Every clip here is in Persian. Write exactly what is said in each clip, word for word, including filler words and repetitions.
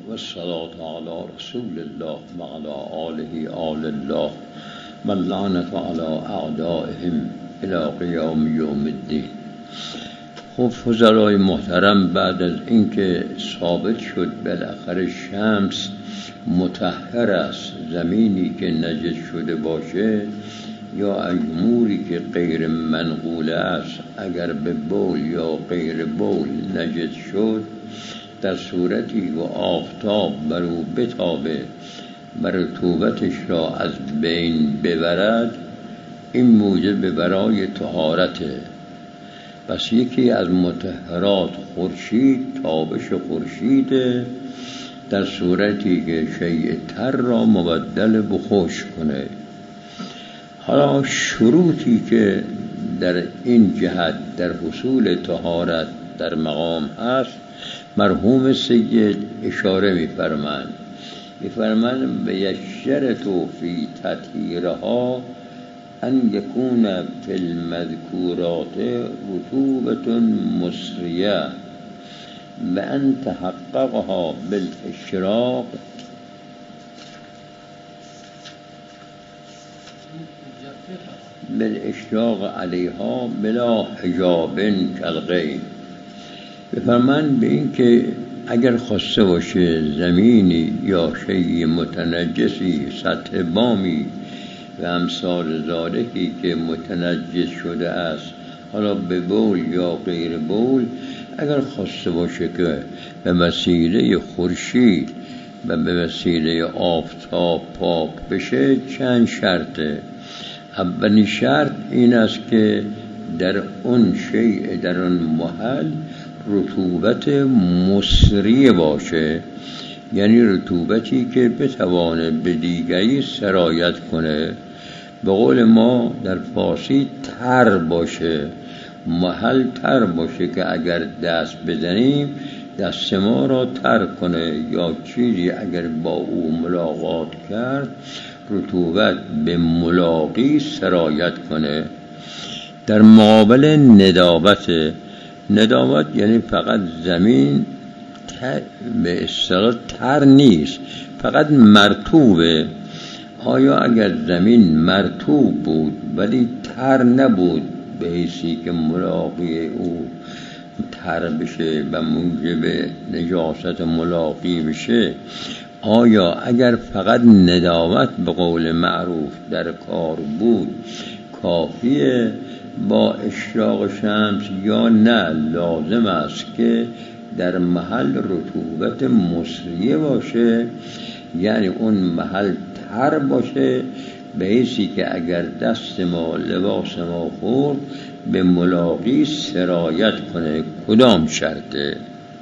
و الصلاة علی رسول الله و علی آله آل الله و اللعنة علی اعدائهم الی قیام یوم الدین. خب فضلای محترم، بعد از اینکه ثابت شد بالاخره شمس مطهر است، زمینی که نجس شده باشه یا اموری که غیر منقوله است اگر به بول یا غیر بول نجس شد، در صورتی و آفتاب بر او بتابه و رطوبتش را از بین ببرد، این موجب برای طهارته. پس یکی از مطهرات خورشید، تابش خورشیده، در صورتی که شیء تر را مبدل به خشک کنه. حالا شروطی که در این جهت در حصول طهارت در مقام هست، مرحوم سید اشاره می‌فرمایند می‌فرمایند به یشترط فی تطهیرها ان یکون فی المذکورات رطوبة مسریه و ان تحققها بالاشراق بالاشراق علیها بلا حجاب کالغیب. بفرمایند به این که اگر خواسته باشه زمینی یا شیء متنجسی، سطح بامی و امثال ذالکی که متنجس شده است، حالا به بول یا غیر بول، اگر خواسته باشه که به وسیله خورشید و به وسیله آفتاب پاک بشه، چند شرطه. اولین شرط این است که در اون شیء، در اون محل رطوبت مسری باشه، یعنی رطوبتی که بتوانه به دیگری سرایت کنه. به قول ما در فارسی تر باشه، محل تر باشه که اگر دست بزنیم دست ما را تر کنه، یا چیزی اگر با او ملاقات کرد رطوبت به ملاقی سرایت کنه. در مقابل ندابت، ندابت یعنی فقط زمین به اصطلاح تر نیست، فقط مرطوبه. آیا اگر زمین مرطوب بود ولی تر نبود به حیثی که ملاقی او تر بشه و موجب نجاست ملاقی بشه، آیا اگر فقط ندامت به قول معروف در کار بود کافیه با اشراق شمس، یا نه لازم است که در محل رطوبت مسریه باشه، یعنی اون محل تر باشه به حیثی که اگر دست ما، لباس ما خورد به ملاقی سرایت کنه؟ کدام شرطه؟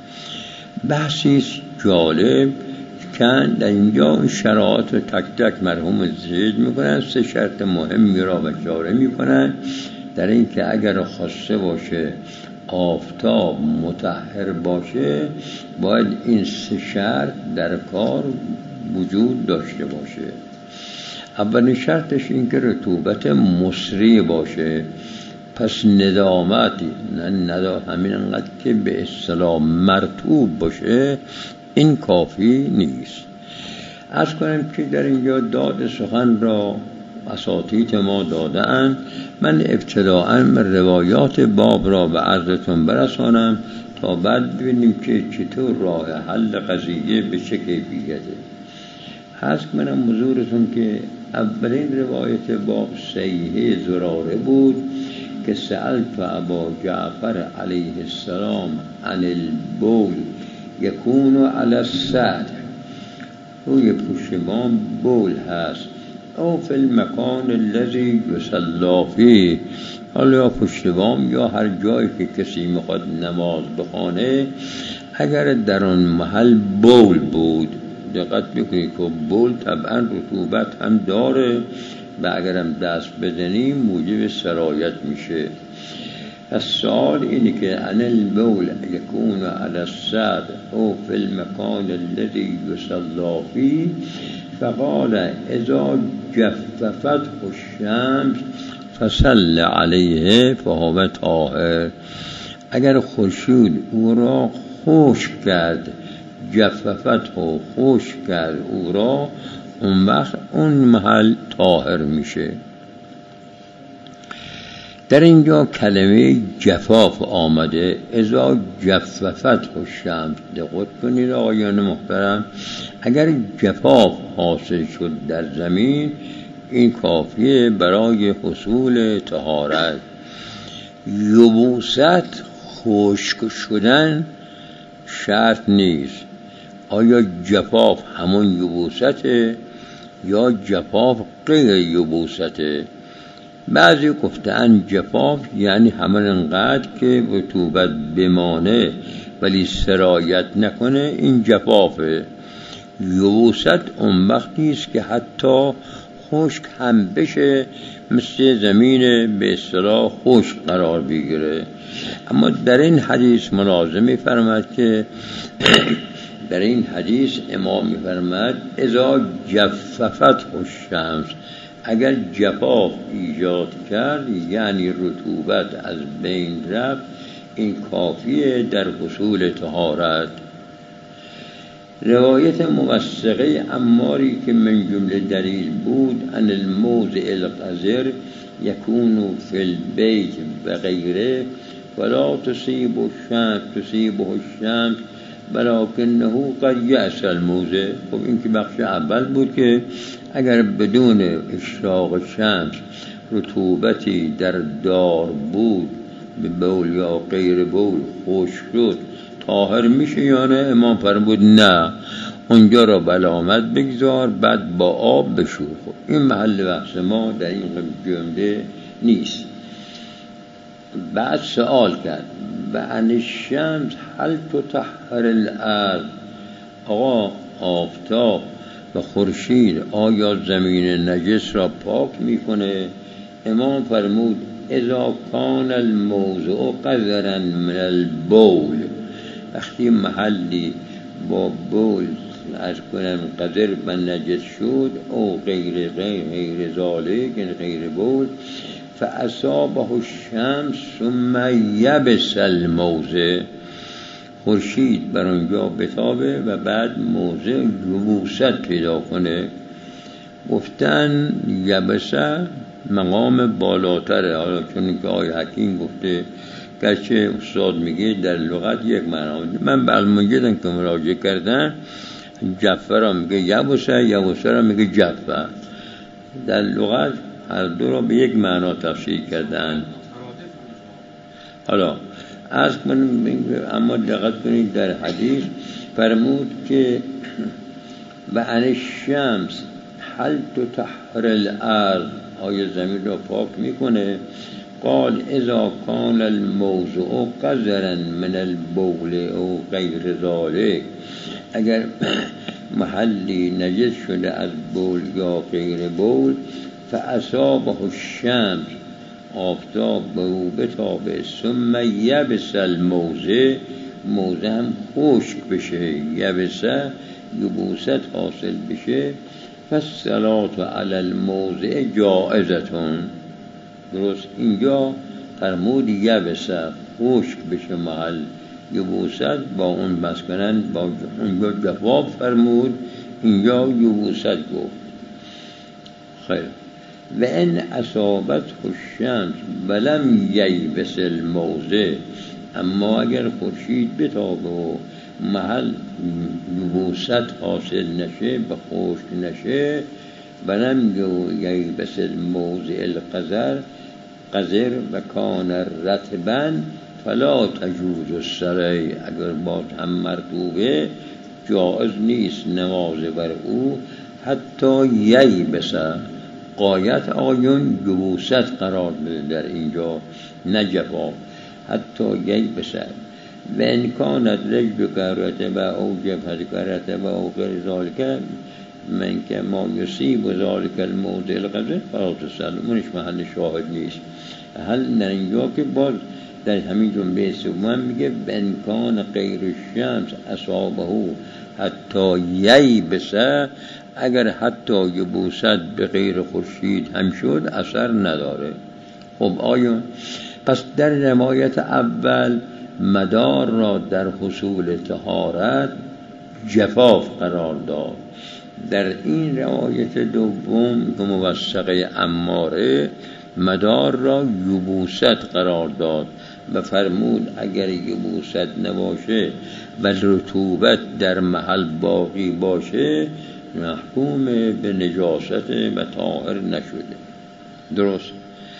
بحثی جالب کن در اینجا شرایط رو تک تک مرحوم ذکر میکنن. سه شرط مهمی را اشاره میکنن در این که اگر خواسته باشه آفتاب مطهر باشه، باید این سه شرط در کار وجود داشته باشه. اولین شرطش این که رطوبت مسری باشه. پس ندامتی نه ندا همین انقدر که به اصطلاح مرطوب باشه این کافی نیست. عرض کنم که در اینجا داد سخن را اساتید ما دادن. من ابتداءً روایات باب را به عرضتون برسانم تا بعد ببینیم که چطور راه حل قضیه به چه کیفیته. عرض کنم حضورتون که اولین روایت باب صحیحه زراره بود که سألت ابا جعفر علیه السلام عن البول یکون علی السطح، روی پشتبان بول هست، او فی المکان الذی یصلی فیه، حالا یا پشتبان یا هر جایی که کسی میخواد نماز بخوانه، اگر در آن محل بول بود. دقت بکنید که بول طبعا رطوبت هم داره و اگرم دست بزنیم موجب سرایت میشه. السؤال اینه که ان البول یکون علی السطح او فی المکان الذی یصلی فیه، فقال اذا جففت الشمس فصل علیه فهو طاهر. اگر خورشید او را خشک کرد جففت و خشک کرد او را، اون وقت اون محل طاهر میشه. در اینجا کلمه جفاف آمده، اذا جففت الشمس. دقت کنید آقایان محترم، اگر جفاف حاصل شد در زمین این کافیه برای حصول طهارت. یبوست خشک شدن شرط نیست. آیا جفاف همون یبوسته یا جفاف غیر یبوسته؟ بعضی گفتن جفاف یعنی همون انقدر که رطوبت بمانه ولی سرایت نکنه، این جفافه. یبوست اون وقتی است که حتی خشک هم بشه، مثل زمین به اصطلاح خشک قرار بگیره. اما در این حدیث ملاحظه می‌فرماید که در این حدیث امام می‌فرماید اذا جففت الشمس، اگر جفاف ایجاد کرد یعنی رطوبت از بین رفت، این کافیه در حصول طهارت. روایت موثقه عماری که من جمله دلیل بود، ان الموضع القذر یکون فی البیت و غیره ولا تصیب الشمس تصیبه الشمس ولکنه قد یأس الموضع. خب این که بخش اول بود که اگر بدون اشراق شمس رطوبتی در دار بود، به بول یا غیر بول خشک شد، طاهر میشه یا نه؟ امام فرمود نه، اونجا را بلامت بگذار بعد با آب بشور. خب این محل بحث ما در این جمله نیست. بعد سوال کرد و عن الشمس هل تطهر الارض، آقا آفتاب و خورشید آیا زمین نجس را پاک میکنه؟ امام فرمود اذا کان الموضع قذرا من البول، وقتی محلی با بول از کنم قذر و نجس شد، او غیر غیر غیر ذالک غیر بول، فاصابه الشمس ثم یبس الموضع، خورشید بر اونجا بتابه و بعد موضع یبوست پیدا کنه. گفتن یبسه مقام بالاتره، حالا چون که آیه حکیم گفته، گرچه استاد میگه در لغت یک معنا. من به المنجدم که مراجعه کردن، جفه را میگه یبسه، یبسه را میگه جفه. در لغت هر دو را به یک معنا تفسیر کردن. حالا از کنیم، اما دقت کنید در حدیث فرمود که و عن الشمس هل تطهر الارض، آیا زمین را پاک میکنه؟ قال اذا کان الموضع قذرا من البول او غیر ذلك، اگر محلی نجس شده از بول یا غیر بول، فاصابه الشمس، آفتاب به او بتابه، ثم یبس الموضع، موضع هم خشک بشه، یبسه یبوست حاصل بشه، فالصلاة علی الموضع جائزتون. درست اینجا فرمود یبسه خشک بشه محل، یبوست با اون مسکنن، با اونجا جواب فرمود، اینجا یبوست گفت. خیر. و ان اصابت الشمس ولم یبس الموضع، اما اگر خورشید بتابه و محل یبوست حاصل نشه، به خشک نشه، ولم یبس الموضع القذر قذر و کان رطبا فلا تجوز الصلاة، اگر باز هم مرطوبه جائز نیست نماز بر او حتی یبس. قایت آیون یبوست قرار بده در اینجا، نه جفاف، حتی یبس. و ان کانت رجلک رطبا او جبهتک رطبا او غیر ذلک من که ما یصیب ذلک الموضع القذر فلا تصلی، اونش محل شاهد نیست. حل در اینجا که باز در همین جمله سوم میگه و ان کان غیر الشمس اصابه حتی یبس، اگر حتی یبوست به غیر خورشید هم شد اثر نداره. خب آیا پس در روایت اول مدار را در حصول طهارت جفاف قرار داد. در این روایت دوم که موثقه اماره مدار را یبوست قرار داد و فرمود اگر یبوست نباشه و رطوبت در محل باقی باشه محکوم به نجاست و طاهر نشده. درست.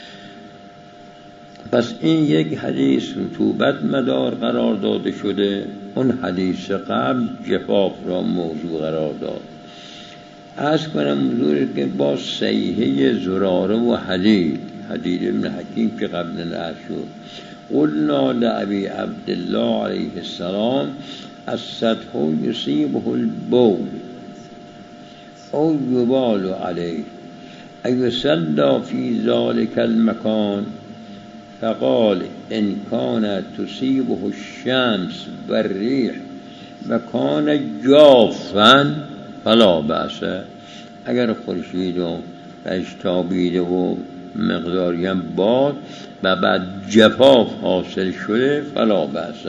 پس این یک حدیث رطوبت مدار قرار داده شده، اون حدیث قبل جفاف را موضوع قرار داد. عرض کنم حضور که با صحیحه زراره و حدید حدید ابن حکیم که قبل نهر شد، قلنا لأبی عبدالله علیه السلام السطح یصیبه البول او یبال علیه ایصلی فی ذلک المکان، فقال ان كانت تصيبه الشمس والريح وكان جافا فلا بأس. اگر خورشید و تابیده و مقداری هم باد و بعد جفاف حاصل شده فلا بأس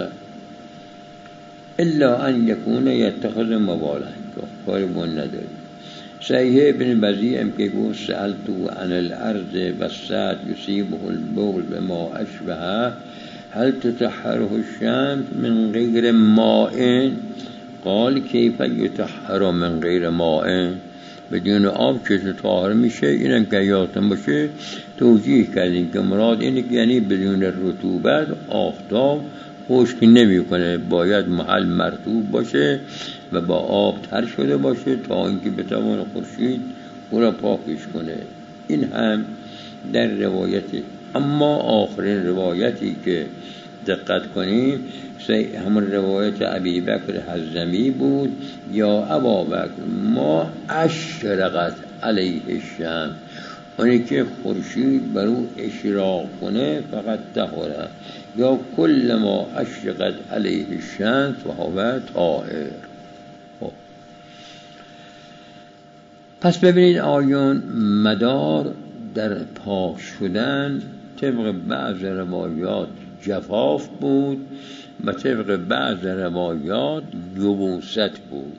الا ان یکون یتخذ مبالا، کاری بون نداره. صحیح ابن بزیع هم که گفت سألتو عن الارض و سعد یصیبه البول بما اشبهه هل تطهره الشمس من غیر ماء، قال کیف یطهر من غیر ماء، بدون آب چطور طاهر میشه؟ اینم که یادتون باشه توجیه کردیم که مراد اینه که یعنی بدون رطوبت آفتاب خشک نمیکنه، باید محل مرطوب باشه و با آب تر شده باشه تا اینکه بتوان خورشید او را پاکش کنه. این هم در روایتی. اما آخرین روایتی که دقت کنیم همون روایت ابی بکر حزمی بود، یا ابا بکر ما اشرقت علیه الشمس، اونی که خورشید بر او اشراق کنه فقط طهره، یا کل ما اشرقت علیه الشمس و هو طاهر. پس ببینید آیون مدار در پاک شدن طبق بعض روایات جفاف بود و طبق بعض روایات یبوست بود.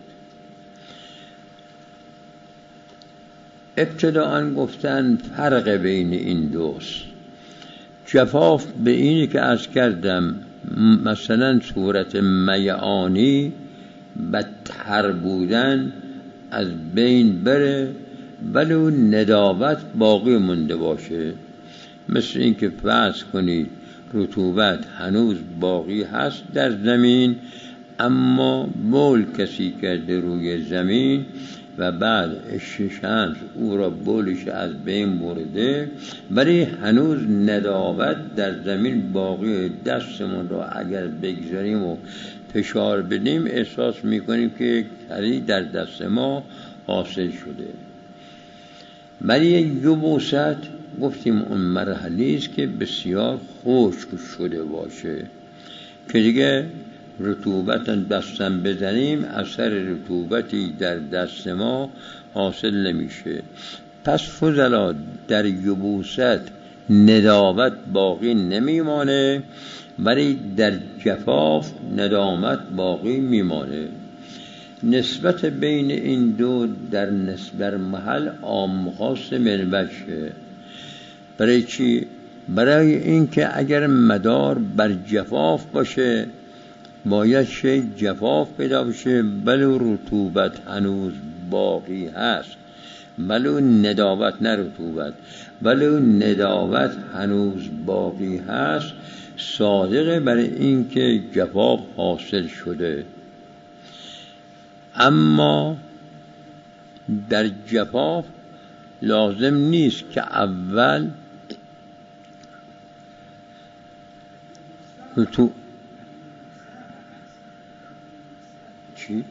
ابتداءً گفتن فرق بین این دوست. جفاف به اینی که عرض کردم مثلا صورت میعانی بدتر بودن از بین بره ولی اون نداوت باقی مونده باشه، مثل این که فرض کنید رطوبت هنوز باقی هست در زمین اما بول کسی کرده روی زمین و بعد شمس او را بولش از بین برده ولی هنوز نداوت در زمین باقی، دستمون را اگر بگذاریم و فشار بدیم احساس میکنیم که کری در دست ما حاصل شده. ولی یبوست گفتیم اون مرحله است که بسیار خشک شده باشه که دیگه رطوبت دستم بزنیم اثر رطوبتی در دست ما حاصل نمیشه. پس فضلا در یبوست ندامت باقی نمیمانه ولی در جفاف ندامت باقی میمانه. نسبت بین این دو در نسبت محل عام خاص منبشه. برای چی؟ برای اینکه اگر مدار بر جفاف باشه باید شی جفاف پیدا بشه بلو رطوبت هنوز باقی هست، بلو نداوت نه رطوبت، بلو نداوت هنوز باقی هست، صادقه برای اینکه جفاف حاصل شده. اما در جفاف لازم نیست که اول رطوبت چی؟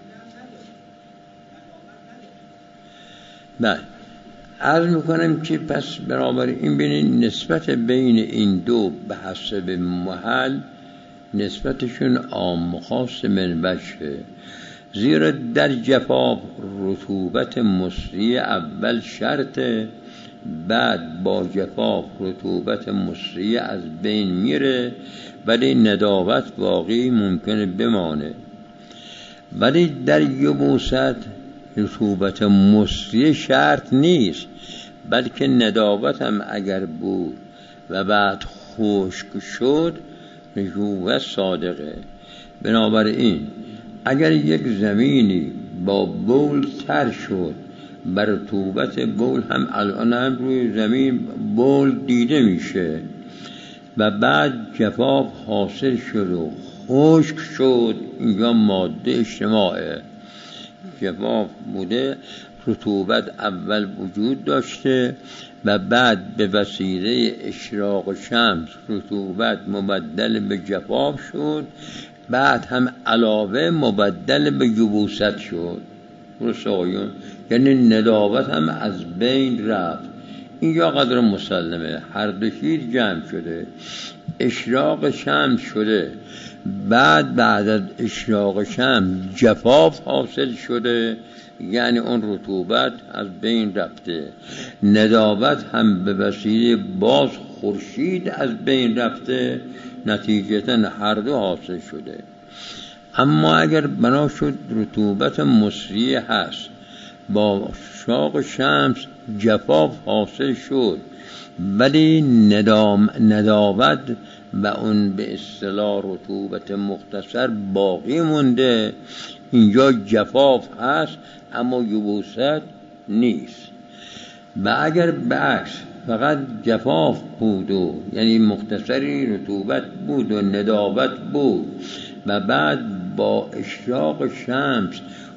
بله عرض میکنم که پس برابر این بینید نسبت بین این دو به حسب محل نسبتشون عام خاص منبشه. زیرا در جفاف رطوبت مصری اول شرطه، بعد با جفاف رطوبت مصری از بین میره ولی نداوت باقی ممکنه بمانه. ولی در یبوست رطوبت مصری شرط نیست، بلکه ندابت هم اگر بود و بعد خشک شد رطوبت صادقه. بنابراین اگر یک زمینی با بول تر شد، بر رطوبت بول هم الان هم روی زمین بول دیده میشه و بعد جفاف حاصل شد و خشک شد، اینجا ماده اجتماعه. جفاف بوده، رطوبت اول وجود داشته و بعد به وسیله اشراق شمس رطوبت مبدل به جفاف شد، بعد هم علاوه مبدل به یبوست شد. رسایون یعنی ندابت هم از بین رفت. اینجا قدر مسلمه، هر دو چیز جمع شده. اشراق شمس شده، بعد بعد از اشراق شمس جفاف حاصل شده، یعنی اون رطوبت از بین رفته. ندابت هم به وسیله باز خورشید از بین رفته، نتیجتا هر دو حاصل شده. اما اگر بنا شد رطوبت مصری هست، با اشراق شمس جفاف حاصل شد، ولی ندام ندابت و اون به اصطلاح رطوبت مختصر باقی مونده، اینجا جفاف هست اما یبوست نیست. و اگر بعکس فقط جفاف بود و یعنی مختصری رطوبت بود و ندابت بود و بعد با اشراق شمس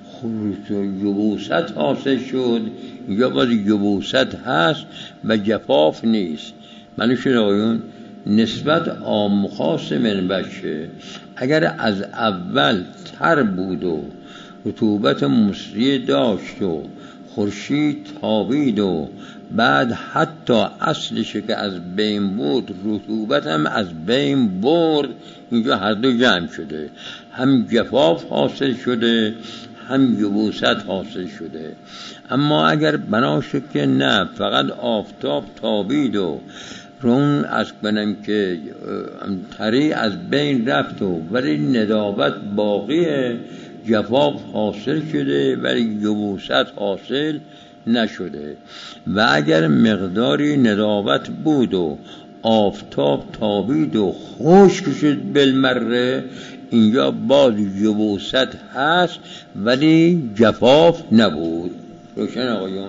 یبوست حاصل شد، یا باز یبوست هست و جفاف نیست. منوشون آقایون، نسبت عام خاص منبشه اگر از اول تر بود و رطوبت مصری داشت و خورشید تابید و بعد حتی اصلش که از بین بود رطوبت هم از بین برد، اینجا هر دو جمع شده، هم جفاف حاصل شده هم یبوست حاصل شده. اما اگر بنا شد که نه فقط آفتاب تابید و رون از کنم که تری از بین رفت و ولی ندابت باقیه، جفاف حاصل شده ولی یبوست حاصل نشده. و اگر مقداری ندابت بود و آفتاب تابید و خشک شد بالمره، اینجا باز یبوست هست ولی جفاف نبود. روشن آقایون؟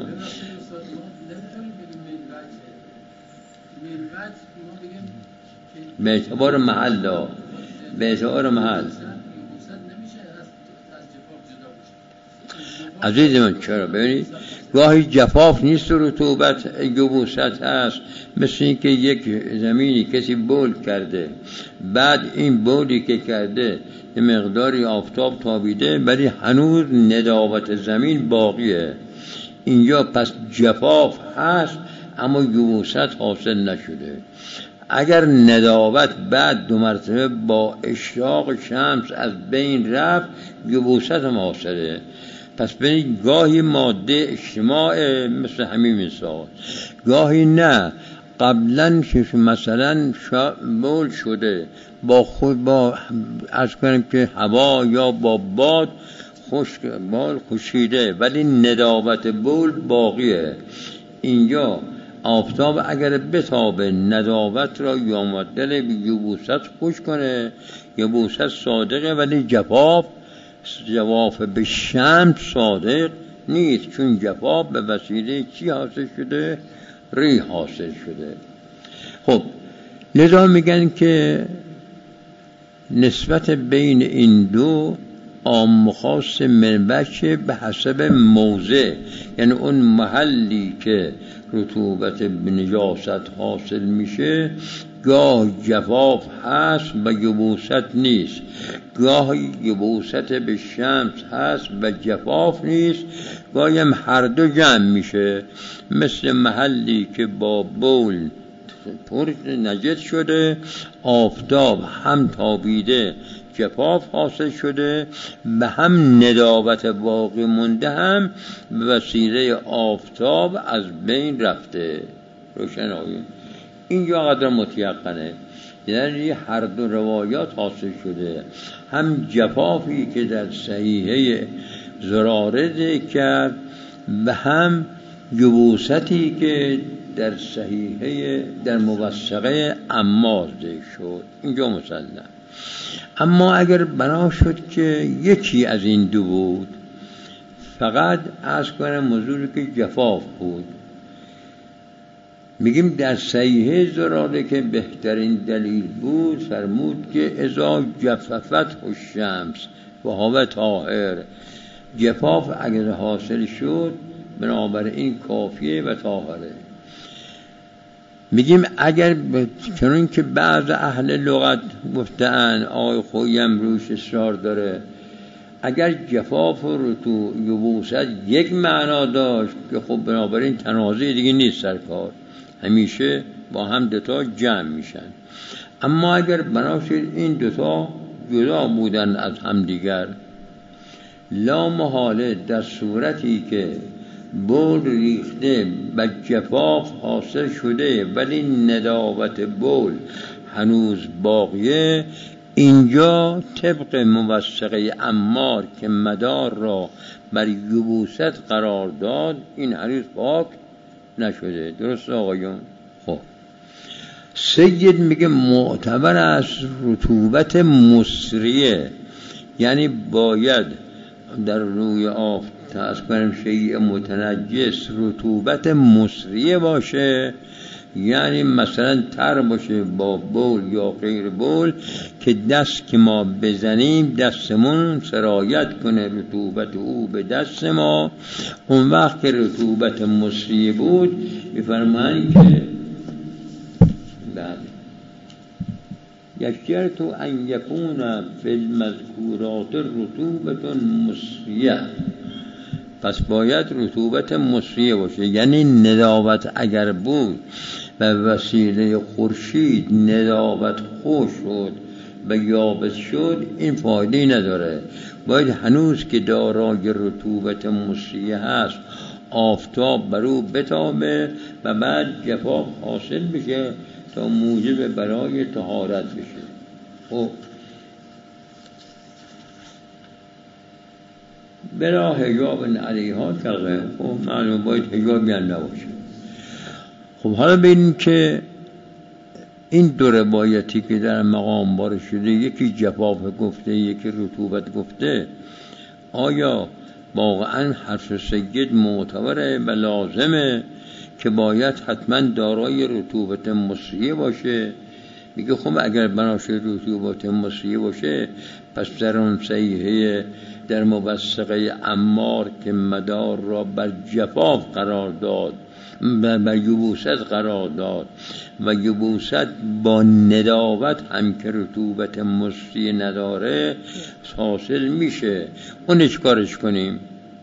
به اعتبار محل ها. به اعتبار محل عزیز من، چرا؟ ببینید گاهی جفاف نیست و رطوبت یبوست هست. مثل این که یک زمینی کسی بول کرده، بعد این بولی که کرده یه مقداری آفتاب تابیده ولی هنوز ندابت زمین باقیه، اینجا پس جفاف هست اما یبوست حاصل نشده. اگر ندابت بعد دو مرتبه با اشراق شمس از بین رفت، یبوست هم حاصله. پس ببینید گاهی ماده اجتماع مثل همین مثال، گاهی نه قبلا که مثلا بول شده با خود با از کنیم که هوا یا با باد خشک بال خشیده ولی ندابت بول باقیه، اینجا آفتاب اگر بتابه ندابت را یا مبدل به یبوست خوش کنه، یبوست صادقه ولی جفاف جفاف به شمس صادق نیست، چون جفاف به وسیله چی حاصل شده؟ ری حاصل شده. خب لذا میگن که نسبت بین این دو عام خاص منبشه به حسب موضع، یعنی اون محلی که رطوبت نجاست حاصل میشه گاه جفاف هست و یبوست نیست، گاه یبوست به شمس هست و جفاف نیست، گاهی هم هر دو جمع میشه. مثل محلی که با بول پر نجس شده، آفتاب هم تابیده جفاف حاصل شده و هم ندابت باقی مونده هم به وسیله آفتاب از بین رفته. روشن آقایون؟ اینجا قدر متیقنه. یعنی هر دو روایات حاصل شده، هم جفافی که در صحیحه زراره ذکر کرد و هم یبوستی که در صحیحه در موثقه عمار ذکر شد. اینجا مسلم. اما اگر بنا شد که یکی از این دو بود، فقط عرض کنم موضوعی که جفاف بود، میگیم در صحیحه زراره که بهترین دلیل بود فرمود که اذا جففت الشمس و هو طاهر، جفاف اگر حاصل شد بنابراین کافیه و طاهره. میگیم اگر چون که بعض اهل لغت گفتن آقای خویی هم روش اصرار داره، اگر جفاف و رطو یبوست یک معنا داشت که خب بنابراین تنازعی دیگه نیست سرکار، همیشه با هم دوتا جمع میشن. اما اگر بناشد این دوتا جدا بودن از هم دیگر، لا محاله در صورتی که بول ریخته و جفاف حاصل شده ولی نداوت بول هنوز باقیه، اینجا طبق موثقه عمار که مدار را بر یبوست قرار داد، این هنوز پاک نشده. درست آقایون؟ خب سید میگه معتبر است رطوبت مصریه، یعنی باید در روی آب تأس کنم شیء متنجس رطوبت مصریه باشه، یعنی مثلا تر باشه با بول یا غیر بول که دست که ما بزنیم دستمون سرایت کنه رطوبت او به دست ما. اون وقت که رطوبت مصریه بود میفرمایند که بعد یشترط ان یکون فی المذکورات رطوبت مصریه، پس باید رطوبت مصریه باشه، یعنی نداوت اگر بود و وسیله خورشید نداوت خوش شد و یابس شد، این فایده نداره. باید هنوز که دارای رطوبت مصریه هست آفتاب بر او بتابه و بعد جفاف حاصل بشه تا موجب برای طهارت بشه. خب بلا حجاب علیها تقه، خب معلوم باید حجابی هم نباشه. خب حالا ببینیم که این دو روایتی که در مقام بار شده، یکی جفاف گفته یکی رطوبت گفته، آیا واقعا حرف سید معتبره و لازمه که باید حتما دارای رطوبت مصریه باشه؟ میگه خب اگر بناشه رطوبت مصریه باشه، پس در اون صحیحه در موثقه عمار که مدار را بر جفاف قرار داد بر یبوست قرار داد و یبوست با نداوت هم که رطوبت مصریه نداره حاصل میشه، اون چیکارش کنیم؟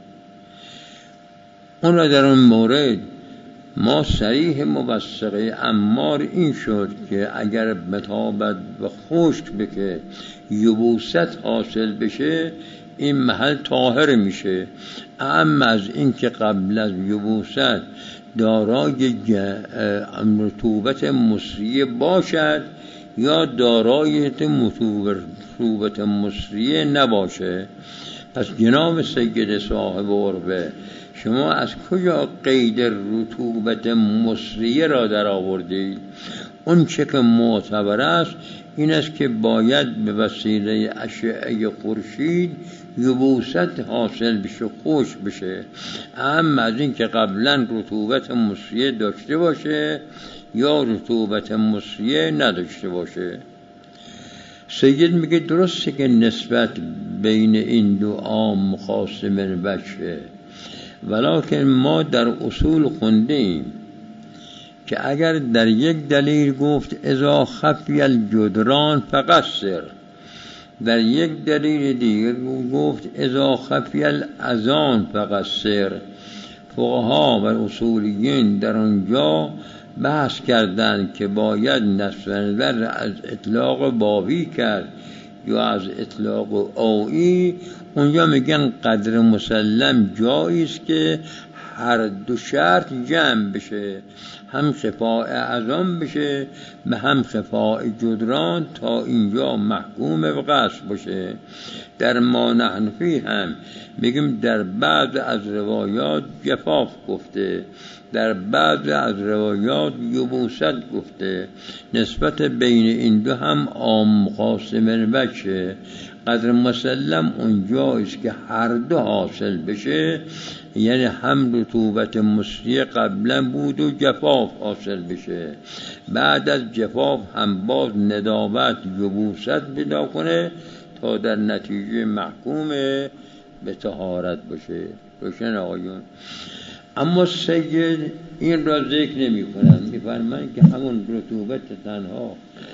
اون را در اون مورد ما صریح موثقه عمار این شد که اگر بتابت و خشک بکه یبوست حاصل بشه این محل طاهر میشه. اما از این که قبل از یبوست دارای رطوبت مصریه باشد یا دارای رطوبت مصریه نباشه، پس جناب سید صاحب عربه شما از کجا قید رطوبت مصریه را در آوردید؟ اون چه که معتبر است این است که باید به وسیله اشعه خورشید یبوست حاصل بشه، خوش بشه. اما از این که قبلا رطوبت مصریه داشته باشه یا رطوبت مصریه نداشته باشه. سید میگه درسته که نسبت بین این دو عام مخاصم بشه، ولکن ما در اصول خوندیم که اگر در یک دلیل گفت اذا خفی الجدران فقصر، در یک دلیل دیگر گفت اذا خفی الاذان فقصر، فقها و اصولیین در آنجا بحث کردند که باید نصب نظر از اطلاق بابی کرد یا از اطلاق آیی. اونجا میگن قدر مسلم جایی است که هر دو شرط جمع بشه، هم خفاء اعظم بشه به هم خفاء جدران، تا اینجا محکوم به قصد باشه. در ما نحن فی هم میگیم در بعض از روایات جفاف گفته، در بعض از روایات یبوست گفته. نسبت بین این دو هم عام قاسم وجه. قدر مسلم اونجایست که هر دو حاصل بشه، یعنی هم رطوبت مصریه قبلا بود و جفاف حاصل بشه، بعد از جفاف هم باز ندابت یبوست پیدا کنه تا در نتیجه محکوم به طهارت باشه. روشن آقایون؟ اما سید این را ذکر نمی کنن، می فرمایند که همون رطوبت تنها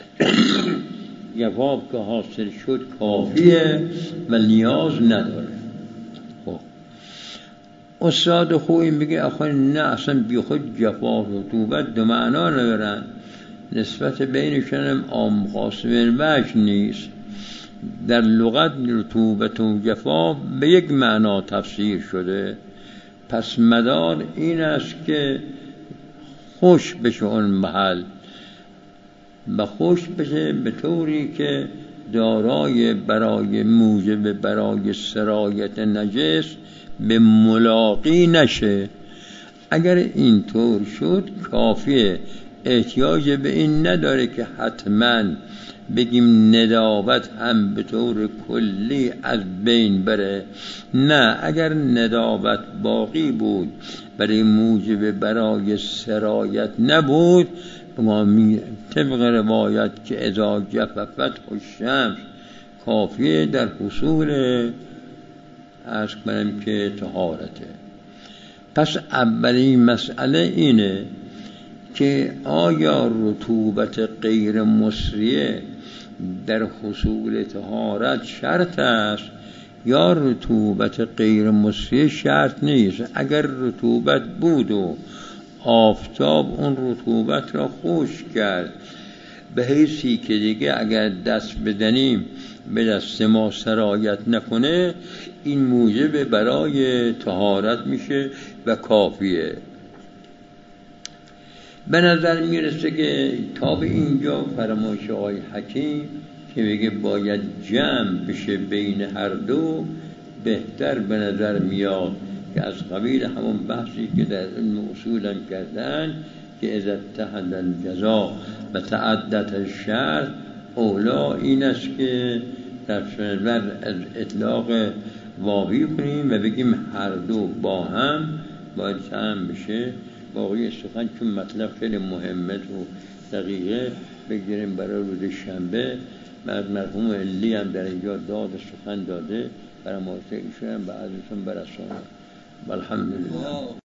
جفاف که حاصل شد کافیه و نیاز نداره. خب استاد خویی میگه آخه نه، اصلا بی خود جفاف و رطوبت دو معنا ندارن، نسبت بینشون هم عام قاسم وجه نیست. در لغت رطوبت و جفاف به یک معنا تفسیر شده، پس مدار این است که خوش بشه اون محل، و خوش بشه به طوری که دارای برای موجب برای سرایت نجس به ملاقی نشه. اگر این طور شد کافیه، احتیاج به این نداره که حتما بگیم ندابت هم به طور کلی از بین بره. نه، اگر ندابت باقی بود برای موجب برای سرایت نبود، ما طبق روایت که اذا جففت الشمس کافیه در حصول عرض کنم که طهارته. پس اولین مسئله اینه که آیا رطوبت غیر مصریه در حصول طهارت شرط است یا رطوبت غیر مصریه شرط نیست؟ اگر رطوبت بود و آفتاب اون رطوبت را خشک کرد به حیثی که دیگه اگر دست بدنیم به دست ما سرایت نکنه، این موجب برای طهارت میشه و کافیه. به نظر میرسه که تا به اینجا فرمایش آقای حکیم که میگه باید جمع بشه بین هر دو بهتر به نظر میاد، که از قبیل همون بحثی که در علم اصول هم کردن که اذا اتحد الجزا و تعدد الشرط، اولا این است که در سنور از اطلاق واقعی کنیم و بگیم هر دو با هم باید جمع بشه. باقی سخن چون مطلب خیلی مهمه و دقیقه بگیریم برای روز شنبه. بعد مرحوم علی هم در اینجا داد سخن داده، برای موضوع ایشون هم بعضیشون برسانه. الحمدلله.